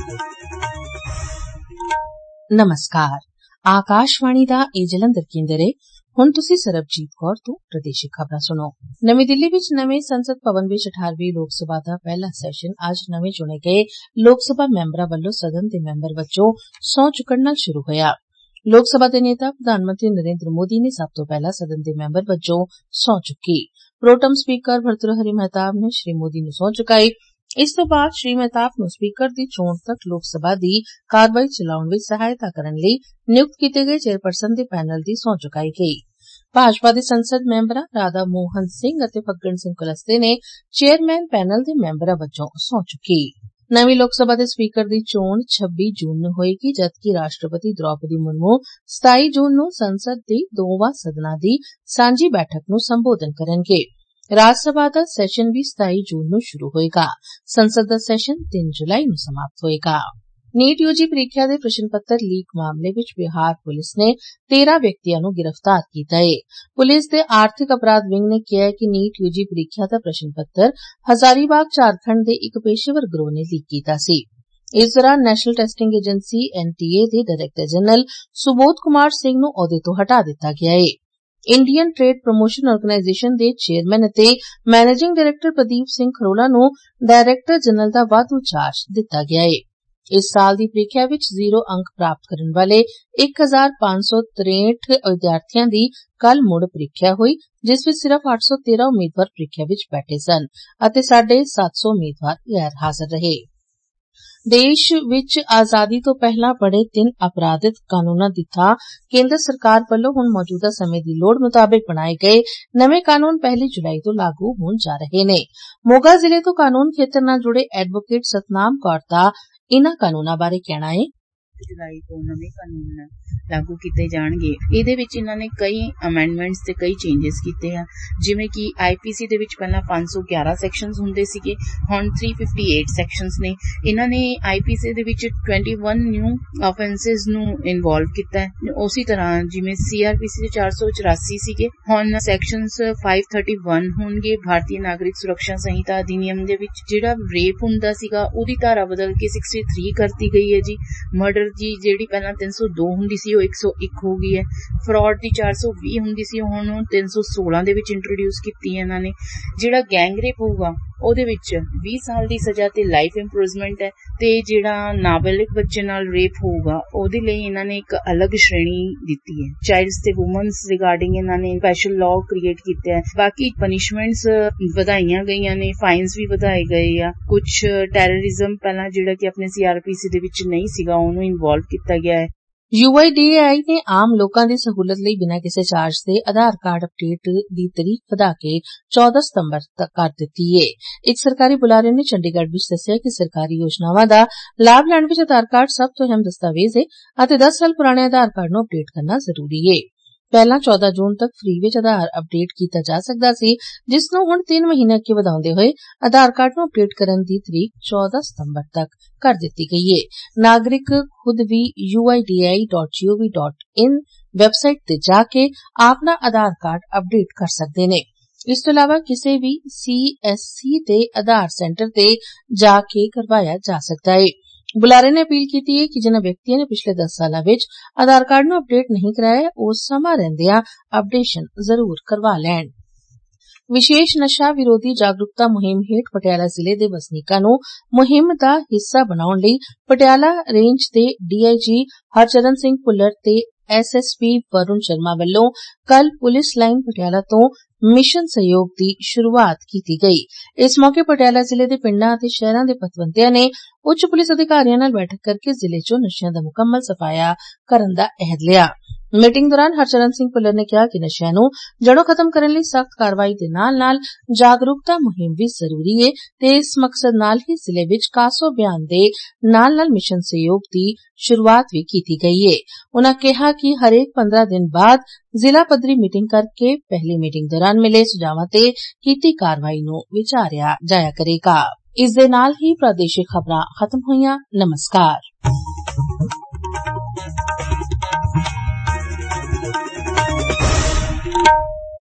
नमस्कार। आकाशवाणी दा ए जलंधर केंद्र है। हुण तुसी सरबजीत कौर तो प्रादेशिक खबरां सुनो। नमीं दिल्ली विच नमें संसद भवन विच 18वीं लोक सभा दा पहला सैशन अज्ज नमें चुने गए लोक सभा मैंबरां वल्लों सदन दे मैंबर वजों सौं चुक्कण नाल शुरू होया। लोक सभा दे नेता प्रधानमंत्री नरेंद्र मोदी ने सब तो पहला सदन दे मैंबर वजों सौं चुक्की। प्रोटम स्पीकर भर्तृहरि मेहताब ने श्री मोदी नूं सौं चुकाई। इस तो बाद श्री मेहताब नूं स्पीकर दी चोण तक लोक सभा दी कारवाई चलाउण विच सहायता करन लई नियुक्त कीते गए चेयरपर्सन दे पैनल दी सौं चुकाई गई। भाजपा दे संसद मैंबरां राधा मोहन सिंह अते फग्गन सिंह कुलस्ते ने चेयरमैन पैनल दे मैंबरां वजों सौं चुकी। नवीं लोक सभा दे स्पीकर दी चोण 26 जून नूं होएगी, जबकि राष्ट्रपति द्रौपदी मुर्मू 27 जून नूं संसद दी दोवां सदनां दी सांझी बैठक नूं संबोधन करनगे। राज्यसभा दा सैशन भी 27 जून नूं शुरू होएगा। संसद दा सैशन 3 जुलाई नूं समाप्त होएगा। नीट यूजी परीक्षा दे प्रश्न पत्र लीक मामले विच बिहार पुलिस ने 13 व्यक्तियां नूं गिरफ्तार कीता है। पुलिस दे आर्थिक अपराध विंग ने कहा है कि नीट यूजी परीक्षा दा प्रश्न पत्र हजारीबाग झारखंड दे एक पेशेवर गिरोह ने लीक कीता सी। इस दौरान नेशनल टेस्टिंग एजेंसी NTA दे डायरेक्टर जनरल सुबोध कुमार सिंह नूं ओहदे तो हटा दिता गया है। इंडियन ट्रेड प्रमोशन ऑर्गेनाइजेशन दे चेयरमैन अते मैनेजिंग डायरेक्टर प्रदीप सिंह खरोला नूं डायरेक्टर जनरल दा वाधू चार्ज दिता गया है। इस साल दी परीक्षा विच 0 अंक प्राप्त करने वाले 1563 विद्यार्थियों दी कल मुड़ परीक्षा हुई, जिस विच सिर्फ 813 उम्मीदवार परीक्षा विच बैठे सन अते 750 उम्मीदवार गैर हाजिर रहे। देश विच आजादी तो पहला बड़े 3 आपराधिक कानूनां दी थां केंद्र सरकार वल्लों हुण मौजूदा समय दी लोड़ मुताबिक बनाए गए नवे कानून 1 जुलाई तो लागू होण जा रहे ने। मोगा जिले तो कानून खेतर नाल जुड़े एडवोकेट सतनाम कौर दा इन्हां कानूनां बारे कहना है। जुलाई तो नवे कानून लागू किए जाणगे। ਇਹਦੇ ਵਿੱਚ ਇਹਨਾਂ ਨੇ ਕਈ ਅਮੈਂਡਮੈਂਟਸ ਤੇ ਕਈ ਚੇਂजेस ਕੀਤੇ ਆ, ਜਿਵੇਂ ਕਿ IPC ਦੇ ਵਿੱਚ ਪਹਿਲਾਂ 511 ਸੈਕਸ਼ਨਸ ਹੁੰਦੇ ਸੀਗੇ, ਹੁਣ 358 ਸੈਕਸ਼ਨਸ ਨੇ। ਇਹਨਾਂ ਨੇ IPC ਦੇ ਵਿੱਚ 21 ਨਿਊ ਆਫੈਂਸਸ ਨੂੰ ਇਨਵੋਲਵ ਕੀਤਾ ਹੈ। ਉਸੇ ਤਰ੍ਹਾਂ ਜਿਵੇਂ CRPC ਦੇ 484 ਸੀਗੇ, ਹੁਣ ਸੈਕਸ਼ਨਸ 531 ਹੋਣਗੇ। ਭਾਰਤੀ ਨਾਗਰਿਕ ਸੁਰੱਖਿਆ ਸੰਹਿਤਾ ਅਧਿਨਿਯਮ ਦੇ ਵਿੱਚ ਜਿਹੜਾ ਰੇਪ ਹੁੰਦਾ ਸੀਗਾ ਉਹਦੀ ਧਾਰਾ ਬਦਲ ਕੇ 63 ਕਰਤੀ ਗਈ ਹੈ ਜੀ। ਮਰਡਰ जी ਜਿਹੜੀ ਪਹਿਲਾਂ 302 ਹੁੰਦੀ ਸੀ ਉਹ 101 ਹੋ ਗਈ ਹੈ। ਫਰਾਡ ਦੀ 420 ਹੁੰਦੀ ਸੀ, ਹੁਣ 316 ਦੇ ਵਿੱਚ ਇੰਟਰੋਡਿਊਸ ਕੀਤੀ ਹੈ ਇਹਨਾਂ ਨੇ। ਜਿਹੜਾ ਗੈਂਗ ਰੇਪ ਹੋਊਗਾ ਉਹਦੇ ਵਿੱਚ 20 ਸਾਲ ਦੀ ਸਜ਼ਾ ਤੇ ਲਾਈਫ ਇੰਪ੍ਰਿਜ਼ਨਮੈਂਟ ਹੈ, ਤੇ ਜਿਹੜਾ ਨਾਬਾਲਿਗ ਬੱਚੇ ਨਾਲ ਰੇਪ ਹੋਊਗਾ ਉਹਦੇ ਲਈ ਇਹਨਾਂ ਨੇ ਇੱਕ ਅਲੱਗ ਸ਼੍ਰੇਣੀ ਦਿੱਤੀ ਹੈ। ਚਾਈਲਡਸ ਤੇ ਵੂਮਨਸ ਰਿਗਾਰਡਿੰਗ ਇਹਨਾਂ ਨੇ ਸਪੈਸ਼ਲ ਲਾਅ ਕ੍ਰੀਏਟ ਕੀਤਾ ਹੈ। ਬਾਕੀ ਪਨਿਸ਼ਮੈਂਟਸ ਵਧਾਈਆਂ ਗਈਆਂ ਨੇ, ਫਾਈਨਸ ਵੀ ਵਧਾਏ ਗਏ ਆ। ਕੁਝ ਟੈਰਰਿਜ਼ਮ ਪਹਿਲਾਂ ਜਿਹੜਾ ਕਿ ਆਪਣੇ CRPC ਦੇ ਵਿੱਚ ਨਹੀਂ ਸੀਗਾ ਉਹਨੂੰ ਇਨਵੋਲਵ ਕੀਤਾ ਗਿਆ ਹੈ। UIDAI ने आम लोगों की सहूलत लई बिना किसी चार्ज के आधार कार्ड अपडेट की तारीख वधा के 14 सितंबर तक कर दी है। एक सरकारी बुलारे ने चंडीगढ़ विच दस्सिया कि सरकारी योजनावां दा लाभ लैण विच आधार कार्ड सब तो अहम दस्तावेज है अते 10 साल पुराने आधार कार्ड नूं अपडेट करना जरूरी है। पहला 14 जून तक फ्री विच आधार अपडेट किया जा सकदा सी, जिस नूं हुण 3 महीने अगे वधाउंदे होए आधार कार्ड नूं अपडेट करन दी तारीख 14 सितंबर तक कर दी गई है। नागरिक खुद भी uidi.gov.in वैबसाइट ते जाके अपना आधार कार्ड अपडेट कर सकते ने। इस तो इलावा किसी भी CSC ते आधार सेंटर ते जाके करवाया जा सकता है। बुलारे ने अपील की है कि जिन्हां व्यक्तियों ने पिछले 10 साल विच आधार कार्ड नूं अपडेट नहीं कराया ओह समां रहिंदियां अपडेशन जरूर करवा लैण। विशेष नशा विरोधी जागरूकता मुहिम हेठ पटियाला जिले दे वसनीकां नूं मुहिम दा हिस्सा बनाउण लई पटियाला रेंज दे DIG हरचरण सिंह भुल्लर ते SSP वरुण शर्मा वल्लों कल पुलिस लाइन पटियाला तो मिशन सहयोग की शुरुआत की गई। इस मौके पटियाला जिले के पिंडां ते शहरां दे पतवंतियां ने उच्च पुलिस अधिकारियों नाल बैठक करके जिले चों नशियां दा मुकम्मल सफाया करन दा अहद लिया। मीटिंग दौरान हरचरण सिंह भुल्लर ने कहा कि नशियां नूं जड़ों खत्म करने लई सख्त कार्रवाई दे नाल-नाल जागरूकता मुहिम भी जरूरी है ते इस मकसद नाल ही जिले विच कासो अभियान दे नाल-नाल मिशन सहयोग दी शुरुआत भी की गई है। उन्हां कहा कि हरेक 15 दिन बाद जिला पद्धरी मीटिंग करके पहली मीटिंग दौरान मिले सुझावां ते कीती कार्रवाई नूं विचारिया जाया करेगा। इस दे नाल ही प्रादेशिक खबरां खत्म होईयां। नमस्कार।